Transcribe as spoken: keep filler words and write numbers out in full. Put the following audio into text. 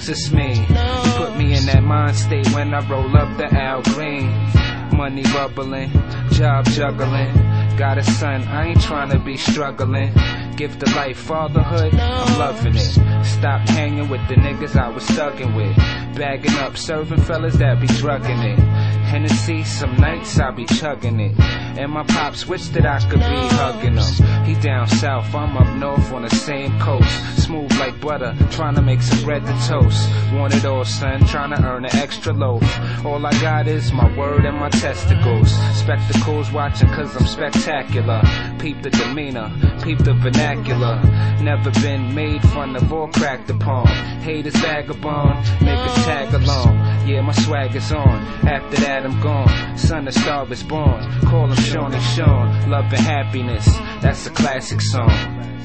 yes, it's me. You put me in that mind state when I roll up the Al Green. Money bubbling, job juggling. Got a son, I ain't tryna be struggling. Gift of life, fatherhood, I'm loving it. Stop hanging with the niggas I was thugging with. Bagging up, serving fellas that be drugging it. Hennessy, some nights I be chugging it. And my pops wished that I could be hugging him. He down south, I'm up north on the same coast. Smooth like butter, trying to make some bread to toast. Want it all, son, trying to earn an extra loaf. All I got is my word and my testicles. Spectacles watching cause I'm spectacular. Peep the demeanor, peep the vernacular. Never been made fun of or cracked upon. Haters vagabond, niggas tag along. Yeah, my swag is on, after that I'm gone. Son, a star is born, call him Shawnee Sean. Love and happiness, that's a classic song.